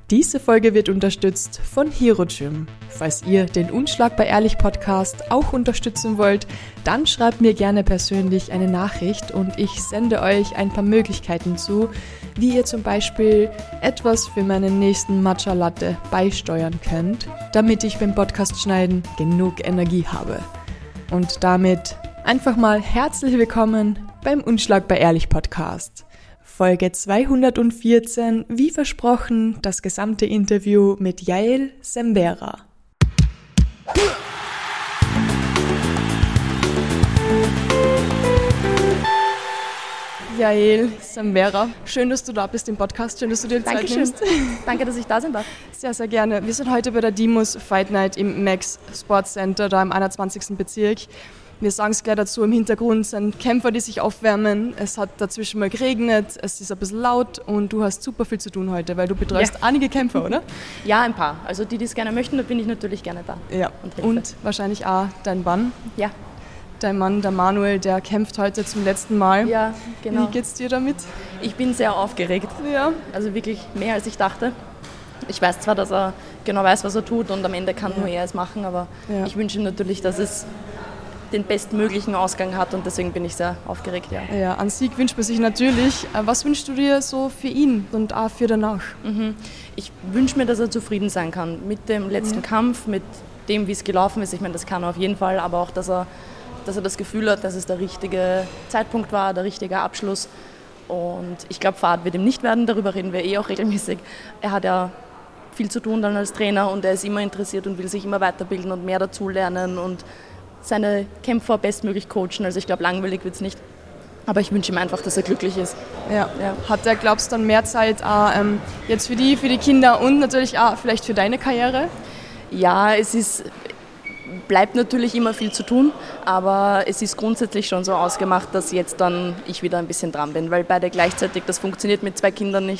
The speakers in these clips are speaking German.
Diese Folge wird unterstützt von Hero Gym. Falls ihr den Unschlagbar Ehrlich Podcast auch unterstützen wollt, dann schreibt mir gerne persönlich eine Nachricht und ich sende euch ein paar Möglichkeiten zu, wie ihr zum Beispiel etwas für meinen nächsten Matcha Latte beisteuern könnt, damit ich beim Podcast schneiden genug Energie habe. Und damit einfach mal herzlich willkommen beim Unschlagbar Ehrlich Podcast. Folge 214, wie versprochen, das gesamte Interview mit Yael Sembera. Yael Sembera, schön, dass du da bist im Podcast, schön, dass du dir Zeit nimmst. Danke, dass ich da sein darf. Sehr, sehr gerne. Wir sind heute bei der Dimus Fight Night im Max Sports Center, da im 21. Bezirk. Wir sagen es gleich dazu, im Hintergrund sind Kämpfer, die sich aufwärmen. Es hat dazwischen mal geregnet, es ist ein bisschen laut und du hast super viel zu tun heute, weil du betreust einige Kämpfer, oder? Ja, ein paar. Also die es gerne möchten, da bin ich natürlich gerne da. Ja, und wahrscheinlich auch dein Mann. Ja. Dein Mann, der Manuel, der kämpft heute zum letzten Mal. Ja, genau. Wie geht's dir damit? Ich bin sehr aufgeregt. Ja. Also wirklich mehr, als ich dachte. Ich weiß zwar, dass er genau weiß, was er tut und am Ende kann nur er es machen, aber ich wünsche ihm natürlich, dass es den bestmöglichen Ausgang hat und deswegen bin ich sehr aufgeregt, ja. Ja, an Sieg wünscht man sich natürlich. Was wünschst du dir so für ihn und auch für danach? Ich wünsche mir, dass er zufrieden sein kann mit dem letzten Kampf, mit dem, wie es gelaufen ist. Ich meine, das kann er auf jeden Fall, aber auch, dass er das Gefühl hat, dass es der richtige Zeitpunkt war, der richtige Abschluss. Und ich glaube, Fahrt wird ihm nicht werden, darüber reden wir auch regelmäßig. Er hat ja viel zu tun dann als Trainer und er ist immer interessiert und will sich immer weiterbilden und mehr dazulernen und seine Kämpfer bestmöglich coachen. Also ich glaube, langweilig wird es nicht. Aber ich wünsche ihm einfach, dass er glücklich ist. Ja. Hat er, glaubst du, dann mehr Zeit jetzt für die Kinder und natürlich auch vielleicht für deine Karriere? Ja, bleibt natürlich immer viel zu tun, aber es ist grundsätzlich schon so ausgemacht, dass jetzt dann ich wieder ein bisschen dran bin, weil beide gleichzeitig, das funktioniert mit 2 Kindern nicht.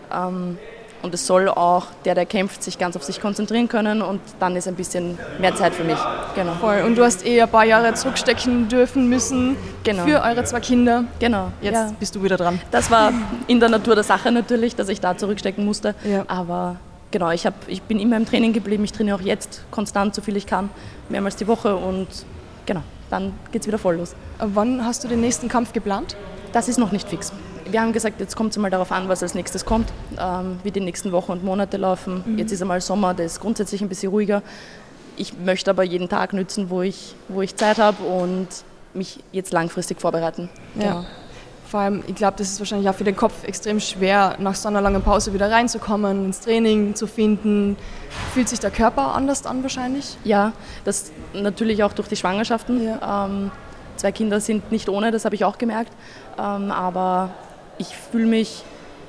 Und es soll auch der kämpft, sich ganz auf sich konzentrieren können und dann ist ein bisschen mehr Zeit für mich. Genau. Voll. Und du hast ein paar Jahre zurückstecken dürfen müssen für eure 2 Kinder. Genau. Jetzt bist du wieder dran. Das war in der Natur der Sache natürlich, dass ich da zurückstecken musste. Ja. Aber genau, ich bin immer im Training geblieben. Ich trainiere auch jetzt konstant, so viel ich kann, mehrmals die Woche und genau, dann geht's wieder voll los. Wann hast du den nächsten Kampf geplant? Das ist noch nicht fix. Wir haben gesagt, jetzt kommt es mal darauf an, was als nächstes kommt, wie die nächsten Wochen und Monate laufen. Jetzt ist einmal Sommer, der ist grundsätzlich ein bisschen ruhiger. Ich möchte aber jeden Tag nützen, wo ich Zeit habe und mich jetzt langfristig vorbereiten. Ja. Genau. Vor allem, ich glaube, das ist wahrscheinlich auch für den Kopf extrem schwer, nach so einer langen Pause wieder reinzukommen, ins Training zu finden. Fühlt sich der Körper anders an wahrscheinlich? Ja, das natürlich auch durch die Schwangerschaften. Ja. 2 Kinder sind nicht ohne, das habe ich auch gemerkt. Aber ich fühle mich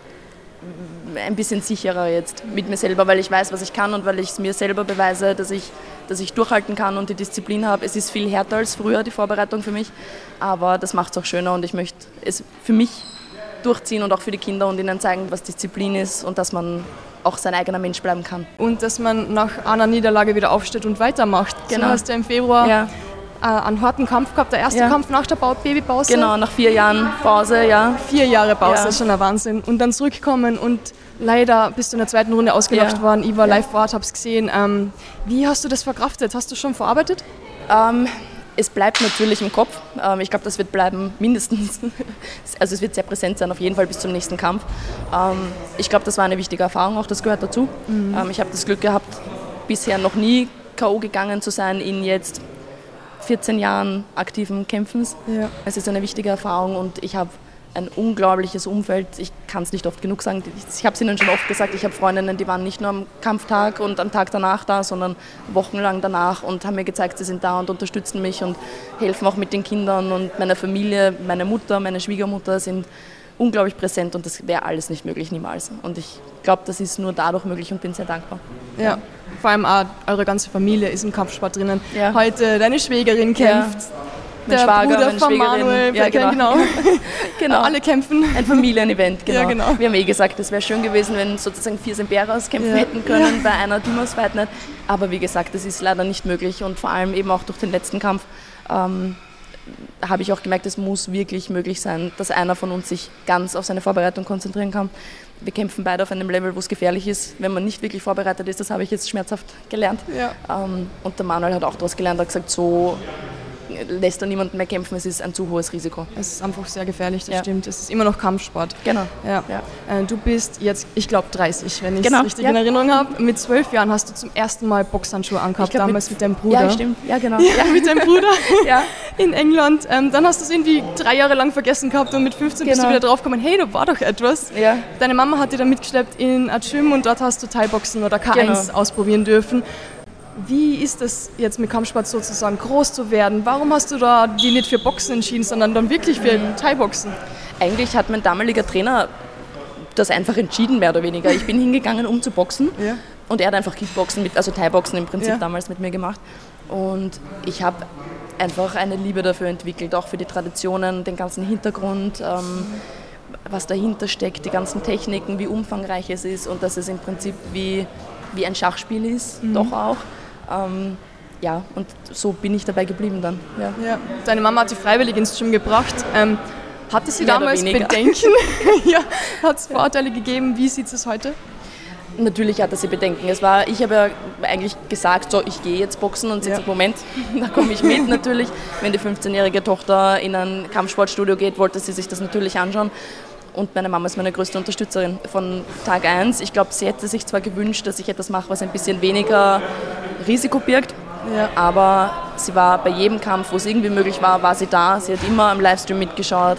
ein bisschen sicherer jetzt mit mir selber, weil ich weiß, was ich kann und weil ich es mir selber beweise, dass ich durchhalten kann und die Disziplin habe. Es ist viel härter als früher, die Vorbereitung für mich, aber das macht es auch schöner und ich möchte es für mich durchziehen und auch für die Kinder und ihnen zeigen, was Disziplin ist und dass man auch sein eigener Mensch bleiben kann. Und dass man nach einer Niederlage wieder aufsteht und weitermacht. Genau. Du hast ja im Februar einen harten Kampf gehabt, der erste Kampf nach der Babypause. Genau, nach 4 Jahren Pause, 4 Jahre Pause, ist schon ein Wahnsinn. Und dann zurückkommen und leider bist du in der 2. Runde ausgelacht worden. Ich war live vor Ort, hab's gesehen. Wie hast du das verkraftet? Hast du schon verarbeitet? Es bleibt natürlich im Kopf. Ich glaube, das wird bleiben mindestens. Also es wird sehr präsent sein, auf jeden Fall bis zum nächsten Kampf. Ich glaube, das war eine wichtige Erfahrung, auch das gehört dazu. Ich habe das Glück gehabt, bisher noch nie K.O. gegangen zu sein in jetzt 14 Jahren aktiven Kämpfens. Ja. Es ist eine wichtige Erfahrung und ich habe ein unglaubliches Umfeld. Ich kann es nicht oft genug sagen. Ich habe es Ihnen schon oft gesagt, ich habe Freundinnen, die waren nicht nur am Kampftag und am Tag danach da, sondern wochenlang danach und haben mir gezeigt, sie sind da und unterstützen mich und helfen auch mit den Kindern und meiner Familie. Meine Mutter, meine Schwiegermutter sind unglaublich präsent und das wäre alles nicht möglich, niemals. Und ich glaube, das ist nur dadurch möglich und bin sehr dankbar. Ja. Vor allem auch eure ganze Familie ist im Kampfsport drinnen. Ja. Heute deine Schwägerin kämpft. Mein der Schwager, Bruder von Manuel, genau. Genau. Alle kämpfen. Ein Familienevent, genau. Ja, genau. Wir haben gesagt, es wäre schön gewesen, wenn sozusagen 4 Semberas kämpfen hätten können bei einer Dimus Fight Night. Aber wie gesagt, das ist leider nicht möglich und vor allem eben auch durch den letzten Kampf habe ich auch gemerkt, es muss wirklich möglich sein, dass einer von uns sich ganz auf seine Vorbereitung konzentrieren kann. Wir kämpfen beide auf einem Level, wo es gefährlich ist, wenn man nicht wirklich vorbereitet ist. Das habe ich jetzt schmerzhaft gelernt. Ja. Und der Manuel hat auch daraus gelernt, hat gesagt, so lässt er niemanden mehr kämpfen, es ist ein zu hohes Risiko. Es ist einfach sehr gefährlich, das stimmt. Es ist immer noch Kampfsport. Genau. Ja. Du bist jetzt, ich glaube, 30, wenn ich es richtig in Ja. Erinnerung habe. Mit 12 Jahren hast du zum ersten Mal Boxhandschuhe angehabt, damals mit deinem Bruder. Ja, stimmt. Ja, genau. Ja, mit deinem Bruder Ja. in England. Dann hast du es irgendwie 3 Jahre lang vergessen gehabt und mit 15 bist du wieder draufgekommen, hey, da war doch etwas. Ja. Deine Mama hat dich dann mitgeschleppt in ein Gym und dort hast du Thai-Boxen oder K1 ausprobieren dürfen. Wie ist es jetzt mit Kampfsport sozusagen groß zu werden? Warum hast du da die nicht für Boxen entschieden, sondern dann wirklich für Thai-Boxen? Eigentlich hat mein damaliger Trainer das einfach entschieden, mehr oder weniger. Ich bin hingegangen, um zu boxen und er hat einfach Kickboxen, also Thai-Boxen im Prinzip damals mit mir gemacht. Und ich habe einfach eine Liebe dafür entwickelt, auch für die Traditionen, den ganzen Hintergrund, was dahinter steckt, die ganzen Techniken, wie umfangreich es ist und dass es im Prinzip wie ein Schachspiel ist, doch auch. Und so bin ich dabei geblieben dann. Ja. Deine Mama hat dich freiwillig ins Gym gebracht. Hatte sie Mehr oder damals weniger. Bedenken? Hat es Vorurteile gegeben? Wie sieht es heute? Natürlich hatte sie Bedenken. Ich habe ja eigentlich gesagt, so, ich gehe jetzt boxen und sie sagt, Moment, da komme ich mit natürlich. Wenn die 15-jährige Tochter in ein Kampfsportstudio geht, wollte sie sich das natürlich anschauen. Und meine Mama ist meine größte Unterstützerin von Tag 1. Ich glaube, sie hätte sich zwar gewünscht, dass ich etwas mache, was ein bisschen weniger Risiko birgt, aber sie war bei jedem Kampf, wo es irgendwie möglich war, war sie da. Sie hat immer am Livestream mitgeschaut.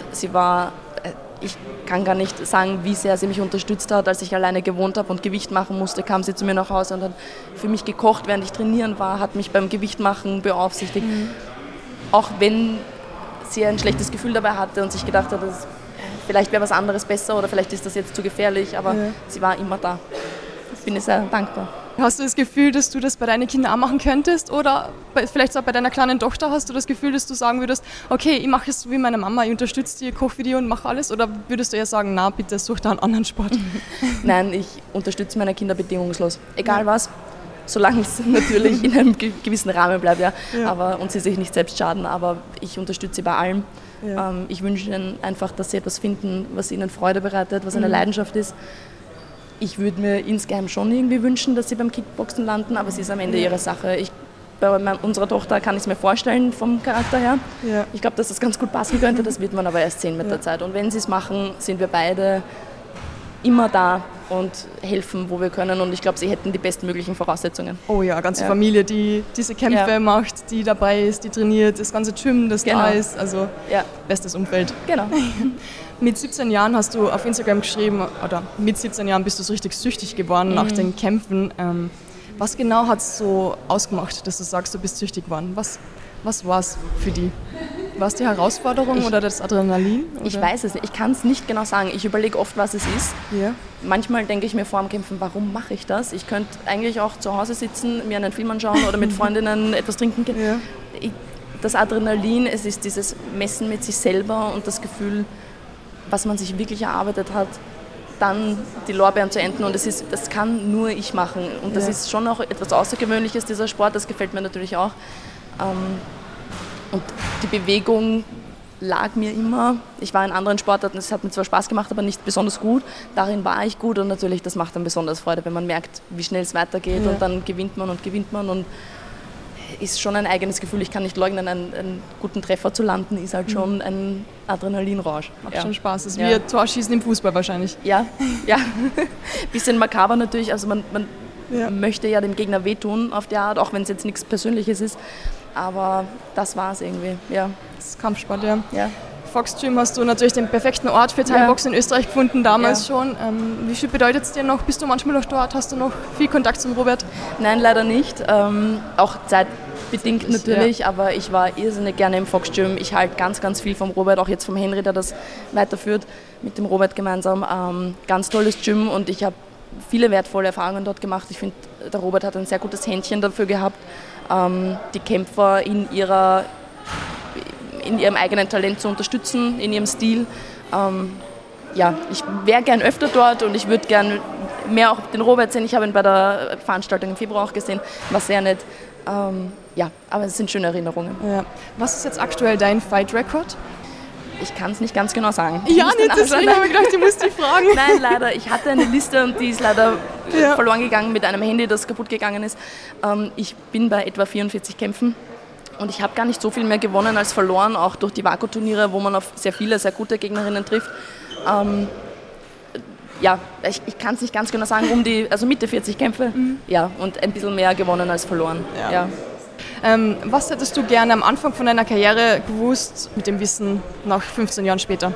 Ich kann gar nicht sagen, wie sehr sie mich unterstützt hat. Als ich alleine gewohnt habe und Gewicht machen musste, kam sie zu mir nach Hause und hat für mich gekocht, während ich trainieren war, hat mich beim Gewichtmachen beaufsichtigt. Auch wenn sie ein schlechtes Gefühl dabei hatte und sich gedacht hat, vielleicht wäre was anderes besser oder vielleicht ist das jetzt zu gefährlich, aber sie war immer da. Ich bin ihr sehr dankbar. Hast du das Gefühl, dass du das bei deinen Kindern auch machen könntest oder vielleicht auch bei deiner kleinen Tochter hast du das Gefühl, dass du sagen würdest, okay, ich mache es so wie meine Mama, ich unterstütze die, koche für die und mache alles, oder würdest du eher sagen, na bitte such da einen anderen Sport? Nein, ich unterstütze meine Kinder bedingungslos, egal was, solange es natürlich in einem gewissen Rahmen bleibt, und sie sich nicht selbst schaden, aber ich unterstütze sie bei allem. Ich wünsche ihnen einfach, dass sie etwas finden, was ihnen Freude bereitet, was eine Leidenschaft ist. Ich würde mir insgeheim schon irgendwie wünschen, dass sie beim Kickboxen landen, aber es ist am Ende ihre Sache. Bei unserer Tochter kann ich es mir vorstellen, vom Charakter her. Ja. Ich glaube, dass das ganz gut passen könnte, das wird man aber erst sehen mit der Zeit. Und wenn sie es machen, sind wir beide immer da und helfen, wo wir können. Und ich glaube, sie hätten die bestmöglichen Voraussetzungen. Oh ja, ganze Familie, die diese Kämpfe macht, die dabei ist, die trainiert, das ganze Gym, das da ist. Also bestes Umfeld. Genau. Mit 17 Jahren hast du auf Instagram geschrieben, oder mit 17 Jahren bist du so richtig süchtig geworden nach den Kämpfen. Was genau hat es so ausgemacht, dass du sagst, du bist süchtig geworden? Was war es für dich? War es die Herausforderung oder das Adrenalin? Oder? Ich weiß es nicht. Ich kann es nicht genau sagen. Ich überlege oft, was es ist. Ja. Manchmal denke ich mir vor dem Kämpfen, warum mache ich das? Ich könnte eigentlich auch zu Hause sitzen, mir einen Film anschauen oder mit Freundinnen etwas trinken gehen. Ja. Das Adrenalin, es ist dieses Messen mit sich selber und das Gefühl, was man sich wirklich erarbeitet hat, dann die Lorbeeren zu ernten. Und das kann nur ich machen. Und das ist schon auch etwas Außergewöhnliches, dieser Sport. Das gefällt mir natürlich auch. Und die Bewegung lag mir immer. Ich war in anderen Sportarten, es hat mir zwar Spaß gemacht, aber nicht besonders gut. Darin war ich gut und natürlich, das macht dann besonders Freude, wenn man merkt, wie schnell es weitergeht und dann gewinnt man und ist schon ein eigenes Gefühl. Ich kann nicht leugnen, einen guten Treffer zu landen, ist halt schon ein Adrenalinrausch. Macht schon Spaß. Das ist wie ein Torschießen im Fußball wahrscheinlich. Ja. Bisschen makaber natürlich. Also man möchte ja dem Gegner wehtun auf die Art, auch wenn es jetzt nichts Persönliches ist. Aber das war es irgendwie, Das ist Kampfsport, ja. Fox Gym hast du natürlich den perfekten Ort für Thai-Boxen in Österreich gefunden, damals schon. Wie viel bedeutet es dir noch? Bist du manchmal noch dort? Hast du noch viel Kontakt zum Robert? Nein, leider nicht. Auch zeitbedingt natürlich, aber ich war irrsinnig gerne im Fox Gym. Ich halte ganz, ganz viel vom Robert, auch jetzt vom Henry, der das weiterführt, mit dem Robert gemeinsam. Ganz tolles Gym und ich habe viele wertvolle Erfahrungen dort gemacht. Ich finde, der Robert hat ein sehr gutes Händchen dafür gehabt, die Kämpfer in ihrem eigenen Talent zu unterstützen, in ihrem Stil. Ich wäre gern öfter dort und ich würde gern mehr auch den Robert sehen. Ich habe ihn bei der Veranstaltung im Februar auch gesehen, war sehr nett. Ja, aber es sind schöne Erinnerungen. Ja. Was ist jetzt aktuell dein Fight-Record? Ich kann es nicht ganz genau sagen. Ja, nicht, deswegen habe ich gedacht, ich muss dich fragen. Nein, leider. Ich hatte eine Liste und die ist leider verloren gegangen mit einem Handy, das kaputt gegangen ist. Ich bin bei etwa 44 Kämpfen und ich habe gar nicht so viel mehr gewonnen als verloren, auch durch die WAKO-Turniere, wo man auf sehr viele, sehr gute Gegnerinnen trifft. Ja, ich kann es nicht ganz genau sagen, also Mitte 40 Kämpfe, ja, und ein bisschen mehr gewonnen als verloren. Ja. Was hättest du gerne am Anfang von deiner Karriere gewusst, mit dem Wissen nach 15 Jahren später?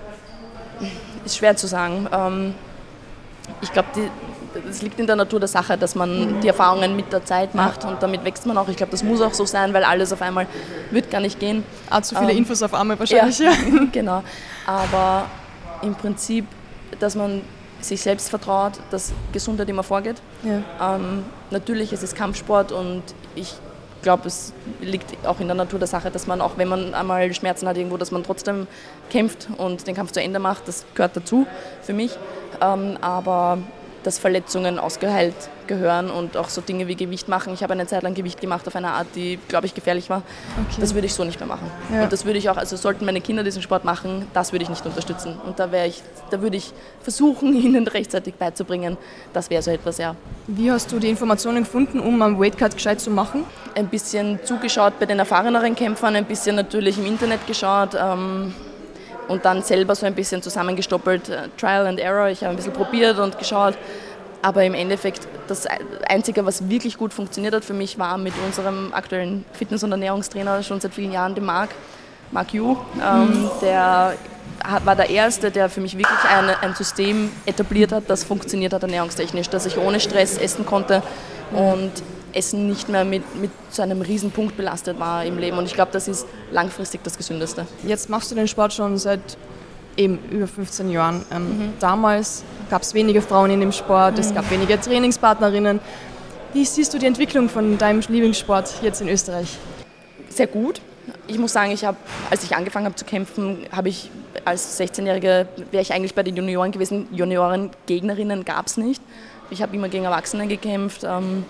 Ist schwer zu sagen. Ich glaube, es liegt in der Natur der Sache, dass man die Erfahrungen mit der Zeit macht und damit wächst man auch. Ich glaube, das muss auch so sein, weil alles auf einmal wird gar nicht gehen. Zu viele Infos auf einmal wahrscheinlich. Ja, genau. Aber im Prinzip, dass man sich selbst vertraut, dass Gesundheit immer vorgeht. Ja. Natürlich ist es Kampfsport und ich glaube, es liegt auch in der Natur der Sache, dass man auch, wenn man einmal Schmerzen hat irgendwo, dass man trotzdem kämpft und den Kampf zu Ende macht. Das gehört dazu für mich. Aber dass Verletzungen ausgeheilt gehören und auch so Dinge wie Gewicht machen. Ich habe eine Zeit lang Gewicht gemacht auf eine Art, die, glaube ich, gefährlich war. Okay. Das würde ich so nicht mehr machen. Ja. Und das würde ich auch, also sollten meine Kinder diesen Sport machen, das würde ich nicht unterstützen. Und da würde ich versuchen, ihnen rechtzeitig beizubringen, das wäre so etwas, ja. Wie hast du die Informationen gefunden, um am Weightcut gescheit zu machen? Ein bisschen zugeschaut bei den erfahreneren Kämpfern, ein bisschen natürlich im Internet geschaut, und dann selber so ein bisschen zusammengestoppelt, Trial and Error. Ich habe ein bisschen probiert und geschaut. Aber im Endeffekt, das Einzige, was wirklich gut funktioniert hat für mich, war mit unserem aktuellen Fitness- und Ernährungstrainer schon seit vielen Jahren, dem Mark Yu. Der war der Erste, der für mich wirklich ein System etabliert hat, das funktioniert hat ernährungstechnisch, dass ich ohne Stress essen konnte und Essen nicht mehr mit so einem Riesenpunkt belastet war im Leben. Und ich glaube, das ist langfristig das Gesündeste. Jetzt machst du den Sport schon seit eben über 15 Jahren. Damals gab es wenige Frauen in dem Sport, es gab wenige Trainingspartnerinnen. Wie siehst du die Entwicklung von deinem Lieblingssport jetzt in Österreich? Sehr gut. Ich muss sagen, als ich angefangen habe zu kämpfen, habe ich als 16-Jährige, wäre ich eigentlich bei den Junioren gewesen. Junioren-Gegnerinnen gab es nicht. Ich habe immer gegen Erwachsene gekämpft.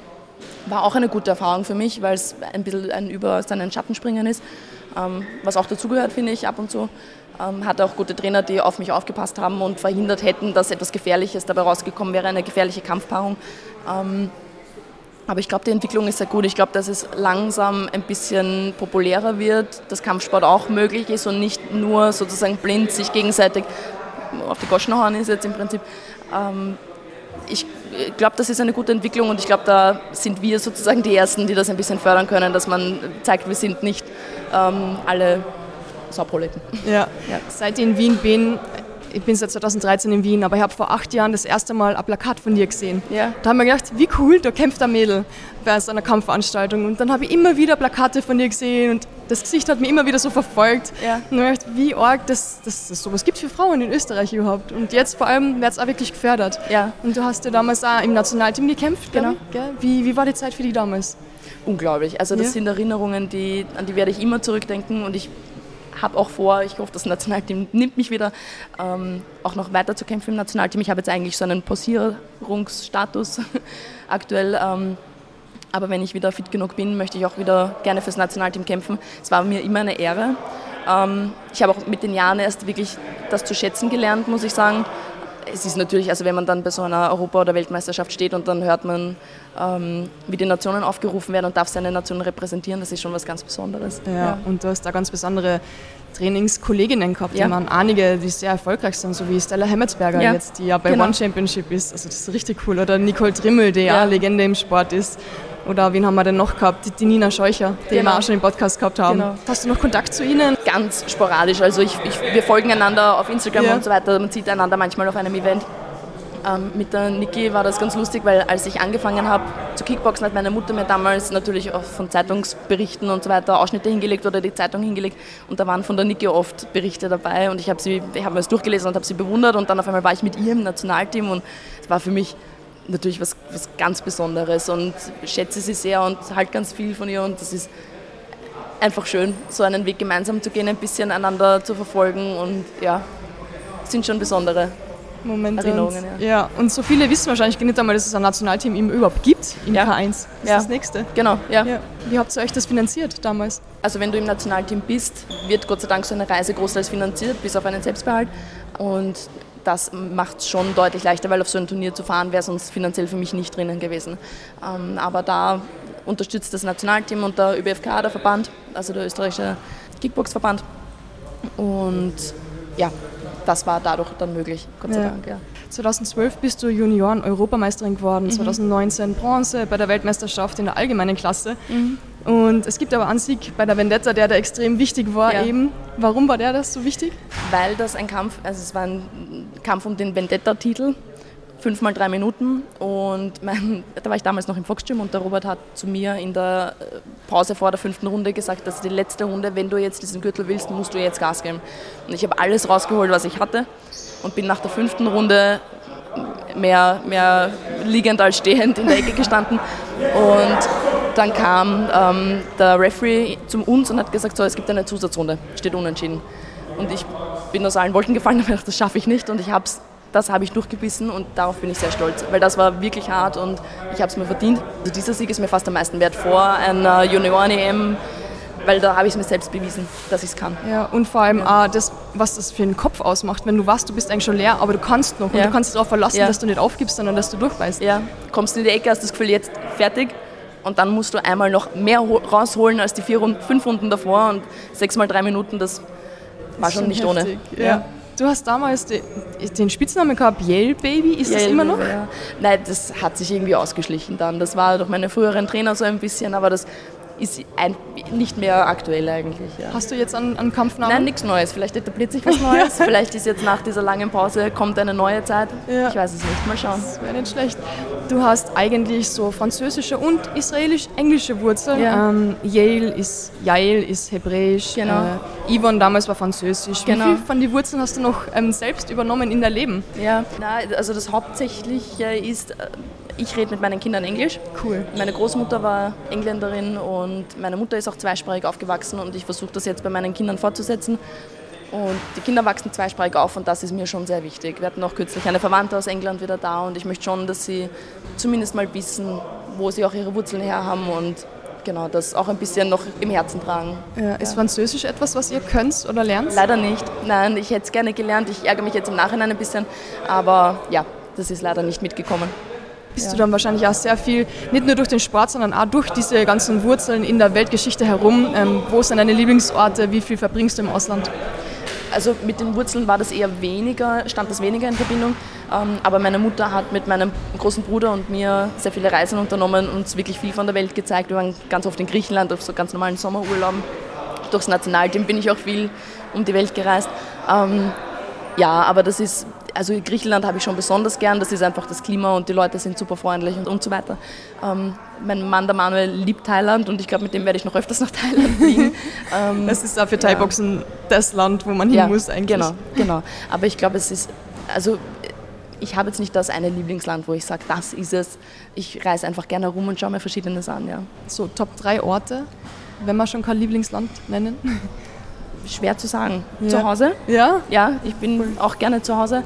War auch eine gute Erfahrung für mich, weil es ein bisschen über seinen Schatten springen ist, was auch dazugehört, finde ich, ab und zu. Hatte auch gute Trainer, die auf mich aufgepasst haben und verhindert hätten, dass etwas Gefährliches dabei rausgekommen wäre, eine gefährliche Kampfpaarung. Aber ich glaube, die Entwicklung ist sehr gut. Ich glaube, dass es langsam ein bisschen populärer wird, dass Kampfsport auch möglich ist und nicht nur sozusagen blind sich gegenseitig auf die Goschen hauen ist jetzt im Prinzip. Ich glaube, das ist eine gute Entwicklung und ich glaube, da sind wir sozusagen die Ersten, die das ein bisschen fördern können, dass man zeigt, wir sind nicht alle Sauproleten. Ja. Seit ich in Wien bin, ich bin seit 2013 in Wien, aber ich habe vor 8 Jahren das erste Mal ein Plakat von dir gesehen. Ja. Da haben wir gedacht, wie cool, da kämpft ein Mädel bei so einer Kampfveranstaltung. Und dann habe ich immer wieder Plakate von dir gesehen und das Gesicht hat mich immer wieder so verfolgt. Ja. Und dann habe ich gedacht, wie arg, dass es sowas gibt für Frauen in Österreich überhaupt. Und jetzt vor allem wird es auch wirklich gefördert. Ja. Und du hast ja damals auch im Nationalteam gekämpft, genau. Wie war die Zeit für dich damals? Unglaublich. Also das sind Erinnerungen, an die werde ich immer zurückdenken und ich habe auch vor, ich hoffe, das Nationalteam nimmt mich wieder, auch noch weiter zu kämpfen im Nationalteam. Ich habe jetzt eigentlich so einen Pausierungsstatus aktuell, aber wenn ich wieder fit genug bin, möchte ich auch wieder gerne fürs Nationalteam kämpfen. Es war mir immer eine Ehre. Ich habe auch mit den Jahren erst wirklich das zu schätzen gelernt, muss ich sagen. Es ist natürlich, also wenn man dann bei so einer Europa- oder Weltmeisterschaft steht und dann hört man, wie die Nationen aufgerufen werden und darf seine Nation repräsentieren, das ist schon was ganz Besonderes. Ja. Und du hast da ganz besondere Trainingskolleginnen gehabt. Ja. Man einige, die sehr erfolgreich sind, so wie Stella Hemmetsberger jetzt, die ja bei One Championship ist. Also das ist richtig cool. Oder Nicole Trimmel, die ja Legende im Sport ist. Oder wen haben wir denn noch gehabt? Die Nina Scheucher, die wir auch schon im Podcast gehabt haben. Genau. Hast du noch Kontakt zu ihnen? Ganz sporadisch. Also wir folgen einander auf Instagram und so weiter. Man sieht einander manchmal auf einem Event. Mit der Niki war das ganz lustig, weil als ich angefangen habe zu Kickboxen, hat meine Mutter mir damals natürlich auch von Zeitungsberichten und so weiter Ausschnitte hingelegt oder die Zeitung hingelegt. Und da waren von der Niki oft Berichte dabei und ich habe mir das durchgelesen und habe sie bewundert. Und dann auf einmal war ich mit ihr im Nationalteam und es war für mich natürlich was ganz Besonderes und schätze sie sehr und halt ganz viel von ihr und das ist einfach schön, so einen Weg gemeinsam zu gehen, ein bisschen einander zu verfolgen und ja, sind schon besondere Momente. Erinnerungen. Ja, und so viele wissen wahrscheinlich nicht einmal, dass es ein Nationalteam eben überhaupt gibt im K1. Das ist das Nächste. Genau, ja. Wie habt ihr euch das finanziert damals? Also wenn du im Nationalteam bist, wird Gott sei Dank so eine Reise großteils finanziert, bis auf einen Selbstbehalt. Und das macht es schon deutlich leichter, weil auf so ein Turnier zu fahren wäre sonst finanziell für mich nicht drinnen gewesen. Aber da unterstützt das Nationalteam und der ÖBFK, der Verband, also der österreichische Kickboxverband. Und ja, das war dadurch dann möglich, Gott sei Dank. Ja. 2012 bist du Junioren-Europameisterin geworden, 2019 Bronze bei der Weltmeisterschaft in der allgemeinen Klasse. Und es gibt aber einen Sieg bei der Vendetta, der da extrem wichtig war eben. Warum war der das so wichtig? Weil das ein Kampf, also es war ein Kampf um den Vendetta-Titel, 5x3 Minuten und da war ich damals noch im Fox-Gym und der Robert hat zu mir in der Pause vor der 5. Runde gesagt, das ist die letzte Runde, wenn du jetzt diesen Gürtel willst, musst du jetzt Gas geben. Und ich habe alles rausgeholt, was ich hatte und bin nach der 5. Runde mehr liegend als stehend in der Ecke gestanden und dann kam der Referee zu uns und hat gesagt, so, es gibt eine Zusatzrunde, steht unentschieden. Und ich bin aus allen Wolken gefallen und habe gedacht, das schaffe ich nicht und das habe ich durchgebissen und darauf bin ich sehr stolz, weil das war wirklich hart und ich habe es mir verdient. Also dieser Sieg ist mir fast am meisten wert vor einer Junioren-EM, weil da habe ich es mir selbst bewiesen, dass ich es kann. Ja, und vor allem auch das, was das für einen Kopf ausmacht, wenn du weißt, du bist eigentlich schon leer, aber du kannst noch und du kannst dich darauf verlassen, dass du nicht aufgibst, sondern dass du durchbeißt. Ja, kommst in die Ecke, hast das Gefühl, jetzt fertig und dann musst du einmal noch mehr rausholen als die 5 Runden davor und 6x3 Minuten, das war schon nicht heftig. Ohne. Ja. Du hast damals den Spitznamen gehabt, Yale Baby, ist das immer noch? Ja. Nein, das hat sich irgendwie ausgeschlichen dann. Das war durch meine früheren Trainer so ein bisschen, aber das ist nicht mehr aktuell eigentlich. Ja. Hast du jetzt einen Kampfnamen? Nein, nichts Neues. Vielleicht etabliert sich was Neues. Vielleicht ist jetzt nach dieser langen Pause, kommt eine neue Zeit. Ja. Ich weiß es nicht. Mal schauen. Das wäre nicht schlecht. Du hast eigentlich so französische und israelisch-englische Wurzeln. Ja. Yael ist hebräisch. Genau. Yvonne damals war französisch. Genau. Wie viel von den Wurzeln hast du noch selbst übernommen in dein Leben? Ja, also das Hauptsächliche ist, ich rede mit meinen Kindern Englisch. Cool. Meine Großmutter war Engländerin und meine Mutter ist auch zweisprachig aufgewachsen und ich versuche das jetzt bei meinen Kindern fortzusetzen. Und die Kinder wachsen zweisprachig auf und das ist mir schon sehr wichtig. Wir hatten auch kürzlich eine Verwandte aus England wieder da und ich möchte schon, dass sie zumindest mal wissen, wo sie auch ihre Wurzeln her haben und genau, das auch ein bisschen noch im Herzen tragen. Ja, ist Französisch etwas, was ihr könnt oder lernt? Leider nicht. Nein, ich hätte es gerne gelernt. Ich ärgere mich jetzt im Nachhinein ein bisschen, aber ja, das ist leider nicht mitgekommen. Bist du dann wahrscheinlich auch sehr viel, nicht nur durch den Sport, sondern auch durch diese ganzen Wurzeln in der Weltgeschichte herum. Wo sind deine Lieblingsorte? Wie viel verbringst du im Ausland? Also mit den Wurzeln stand das weniger in Verbindung. Aber meine Mutter hat mit meinem großen Bruder und mir sehr viele Reisen unternommen und uns wirklich viel von der Welt gezeigt. Wir waren ganz oft in Griechenland auf so ganz normalen Sommerurlauben. Durchs Nationalteam bin ich auch viel um die Welt gereist. Ja, aber das ist, also Griechenland habe ich schon besonders gern, das ist einfach das Klima und die Leute sind super freundlich und so weiter. Mein Mann, der Manuel, liebt Thailand und ich glaube, mit dem werde ich noch öfters nach Thailand fliegen. Das ist auch für Thai-Boxen das Land, wo man hin muss eigentlich. Genau. Aber ich glaube, ich habe jetzt nicht das eine Lieblingsland, wo ich sage, das ist es. Ich reise einfach gerne herum und schaue mir Verschiedenes an, ja. So, Top 3 Orte, wenn wir schon kein Lieblingsland nennen? Schwer zu sagen. Ja. Zu Hause? Ja? Ja, ich bin auch gerne zu Hause.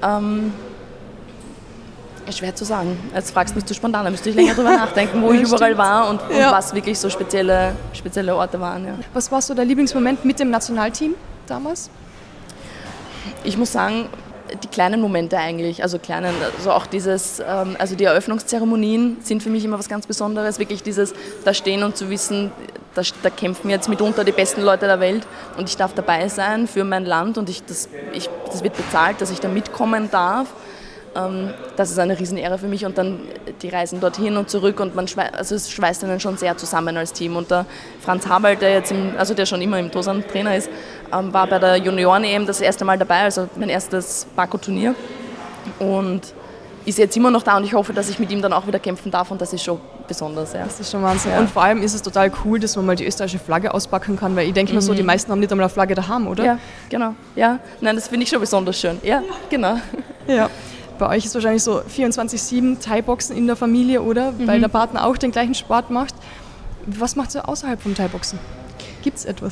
Schwer zu sagen. Jetzt fragst du mich zu spontan, da müsste ich länger drüber nachdenken, wo ich überall war und was wirklich so spezielle Orte waren. Ja. Was war so der Lieblingsmoment mit dem Nationalteam damals? Ich muss sagen, die kleinen Momente eigentlich, also auch dieses, also die Eröffnungszeremonien sind für mich immer was ganz Besonderes, wirklich dieses da stehen und zu wissen, da kämpfen jetzt mitunter die besten Leute der Welt und ich darf dabei sein für mein Land und das wird bezahlt, dass ich da mitkommen darf. Das ist eine Riesenehre für mich und dann die Reisen dorthin und zurück und es schweißt einen schon sehr zusammen als Team. Und der Franz Haberl, der schon immer im Tosan Trainer ist, war bei der Junioren-EM das erste Mal dabei, also mein erstes Baku-Turnier und ist jetzt immer noch da und ich hoffe, dass ich mit ihm dann auch wieder kämpfen darf und das ist schon besonders. Ja. Das ist schon Wahnsinn. Ja. Und vor allem ist es total cool, dass man mal die österreichische Flagge auspacken kann, weil ich denke mir so, die meisten haben nicht einmal eine Flagge daheim, oder? Ja, genau. Ja. Nein, das finde ich schon besonders schön. Ja, genau. Ja. Bei euch ist wahrscheinlich so 24/7 Thai-Boxen in der Familie, oder? Weil der Partner auch den gleichen Sport macht. Was macht ihr außerhalb vom Thai-Boxen? Gibt es etwas?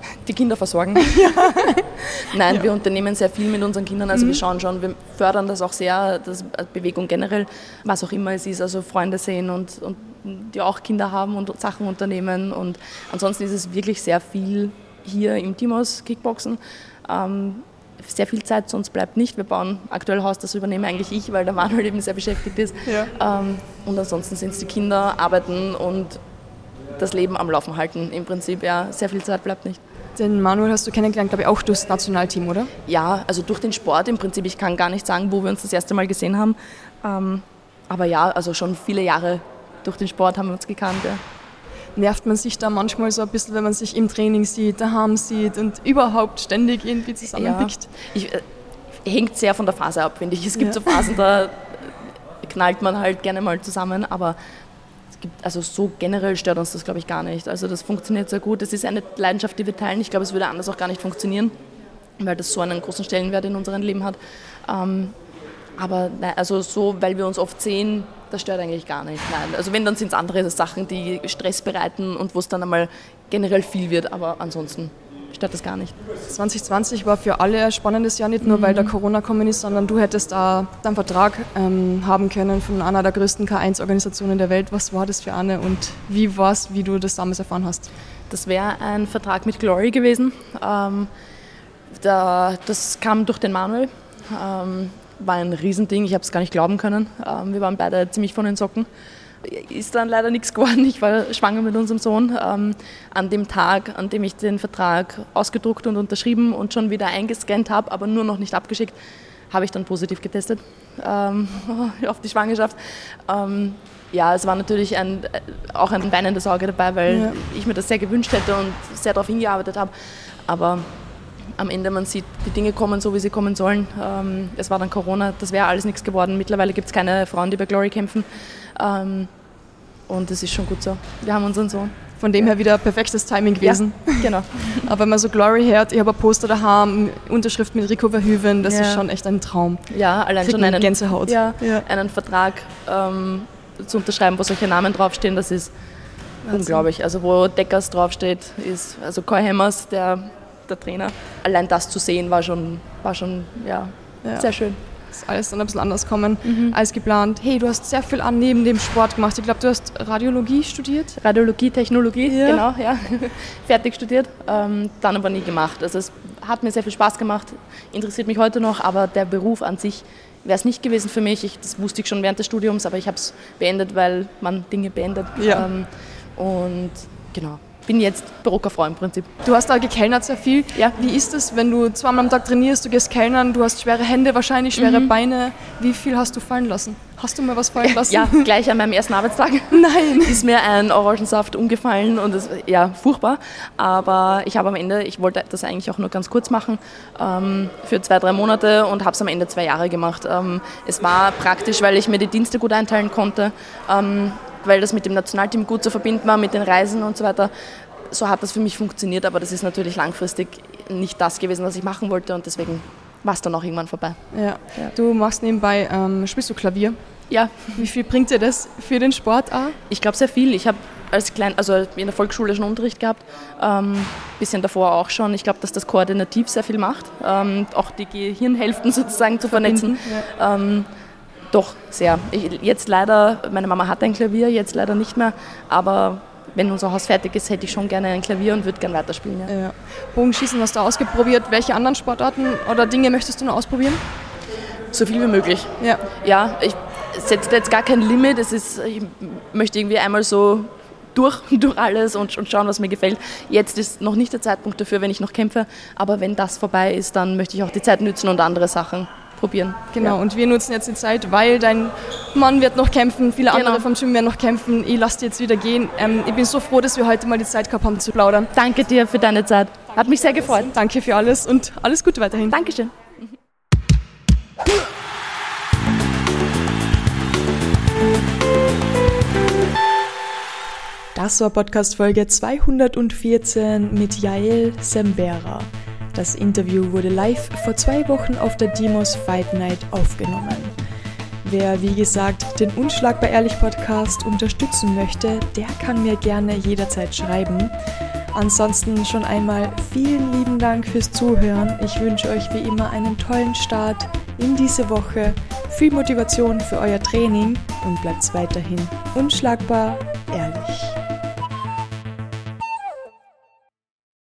Die Kinder versorgen. Nein, wir unternehmen sehr viel mit unseren Kindern. Also wir schauen schon, wir fördern das auch sehr, das Bewegung generell, was auch immer es ist. Also Freunde sehen und die auch Kinder haben und Sachen unternehmen. Und ansonsten ist es wirklich sehr viel hier im Timos Kickboxen. Sehr viel Zeit sonst bleibt nicht. Wir bauen aktuell Haus, das übernehme eigentlich ich, weil der Manuel eben sehr beschäftigt ist. Ja. Und ansonsten sind es die Kinder, arbeiten und das Leben am Laufen halten. Im Prinzip, ja, sehr viel Zeit bleibt nicht. Den Manuel hast du kennengelernt, glaube ich, auch durchs Nationalteam, oder? Ja, also durch den Sport im Prinzip. Ich kann gar nicht sagen, wo wir uns das erste Mal gesehen haben. Aber ja, also schon viele Jahre durch den Sport haben wir uns gekannt. Ja. Nervt man sich da manchmal so ein bisschen, wenn man sich im Training sieht, daheim sieht und überhaupt ständig irgendwie zusammenpickt? Ja, hängt sehr von der Phase ab, finde ich. Es gibt so Phasen, da knallt man halt gerne mal zusammen, aber also so generell stört uns das, glaube ich, gar nicht. Also das funktioniert sehr gut. Es ist eine Leidenschaft, die wir teilen. Ich glaube, es würde anders auch gar nicht funktionieren, weil das so einen großen Stellenwert in unserem Leben hat. Aber also so, weil wir uns oft sehen, das stört eigentlich gar nicht. Nein. Also wenn, dann sind es andere Sachen, die Stress bereiten und wo es dann einmal generell viel wird. Aber ansonsten stört das gar nicht. 2020 war für alle ein spannendes Jahr, nicht nur weil der Corona gekommen ist, sondern du hättest da einen Vertrag haben können von einer der größten K1-Organisationen der Welt. Was war das für eine und wie war es, wie du das damals erfahren hast? Das wäre ein Vertrag mit Glory gewesen. Das kam durch den Manuel. War ein Riesending, ich habe es gar nicht glauben können. Wir waren beide ziemlich von den Socken. Ist dann leider nichts geworden. Ich war schwanger mit unserem Sohn. An dem Tag, an dem ich den Vertrag ausgedruckt und unterschrieben und schon wieder eingescannt habe, aber nur noch nicht abgeschickt, habe ich dann positiv getestet auf die Schwangerschaft. Ja, es war natürlich auch ein weinendes Auge dabei, weil ich mir das sehr gewünscht hätte und sehr darauf hingearbeitet habe. Aber am Ende, man sieht, die Dinge kommen so, wie sie kommen sollen. Es war dann Corona, das wäre alles nichts geworden. Mittlerweile gibt es keine Frauen, die bei Glory kämpfen. Und das ist schon gut so. Wir haben unseren Sohn. Von dem her wieder perfektes Timing gewesen. Ja, genau. Aber wenn man so Glory hört, ich habe ein Poster daheim, Unterschrift mit Rico Verhoeven, das ist schon echt ein Traum. Ja, allein schon einen Gänsehaut. Einen Vertrag zu unterschreiben, wo solche Namen draufstehen, das ist unglaublich. Also wo Deckers draufsteht, ist also Kai Hemmers, der Trainer. Allein das zu sehen war schon sehr schön. Ist alles dann ein bisschen anders kommen als geplant. Hey, du hast sehr viel neben dem Sport gemacht. Ich glaube, du hast Radiologie studiert? Radiologie, Technologie, genau, ja. Fertig studiert, dann aber nie gemacht. Also es hat mir sehr viel Spaß gemacht, interessiert mich heute noch, aber der Beruf an sich wäre es nicht gewesen für mich. Das wusste ich schon während des Studiums, aber ich habe es beendet, weil man Dinge beendet. Ja. Und genau. Bin jetzt Bürokauffrau im Prinzip. Du hast da gekellnert sehr viel. Ja. Wie ist es, wenn du zweimal am Tag trainierst, du gehst kellnern, du hast schwere Hände wahrscheinlich, schwere Beine. Wie viel hast du fallen lassen? Hast du mal was fallen lassen? Ja, gleich an meinem ersten Arbeitstag. Nein. Ist mir ein Orangensaft umgefallen und das, furchtbar. Aber ich habe am Ende, ich wollte das eigentlich auch nur ganz kurz machen, für 2-3 Monate und habe es am Ende 2 Jahre gemacht. Es war praktisch, weil ich mir die Dienste gut einteilen konnte. Weil das mit dem Nationalteam gut zu verbinden war, mit den Reisen und so weiter. So hat das für mich funktioniert, aber das ist natürlich langfristig nicht das gewesen, was ich machen wollte und deswegen war es dann auch irgendwann vorbei. Ja. Du machst nebenbei, spielst du Klavier? Ja. Wie viel bringt dir das für den Sport auch? Ich glaube sehr viel. Ich habe in der Volksschule schon Unterricht gehabt, bisschen davor auch schon. Ich glaube, dass das koordinativ sehr viel macht, auch die Gehirnhälften sozusagen zu vernetzen. Ja. Doch, sehr. Jetzt leider, meine Mama hat ein Klavier, jetzt leider nicht mehr, aber wenn unser Haus fertig ist, hätte ich schon gerne ein Klavier und würde gerne weiterspielen. Ja. Bogenschießen hast du ausprobiert. Welche anderen Sportarten oder Dinge möchtest du noch ausprobieren? So viel wie möglich. Ja, ich setze jetzt gar kein Limit. Ich möchte irgendwie einmal so durch alles und schauen, was mir gefällt. Jetzt ist noch nicht der Zeitpunkt dafür, wenn ich noch kämpfe, aber wenn das vorbei ist, dann möchte ich auch die Zeit nützen und andere Sachen probieren. Genau, und wir nutzen jetzt die Zeit, weil dein Mann wird noch kämpfen, viele andere vom Gym werden noch kämpfen. Ich lasse dich jetzt wieder gehen. Ich bin so froh, dass wir heute mal die Zeit gehabt haben zu plaudern. Danke dir für deine Zeit. Hat mich sehr gefreut. Danke für alles und alles Gute weiterhin. Dankeschön. Das war Podcast-Folge 214 mit Jael Sembera. Das Interview wurde live vor 2 Wochen auf der Timos Fight Night aufgenommen. Wer, wie gesagt, den Unschlagbar Ehrlich Podcast unterstützen möchte, der kann mir gerne jederzeit schreiben. Ansonsten schon einmal vielen lieben Dank fürs Zuhören. Ich wünsche euch wie immer einen tollen Start in diese Woche, viel Motivation für euer Training und bleibt weiterhin unschlagbar ehrlich.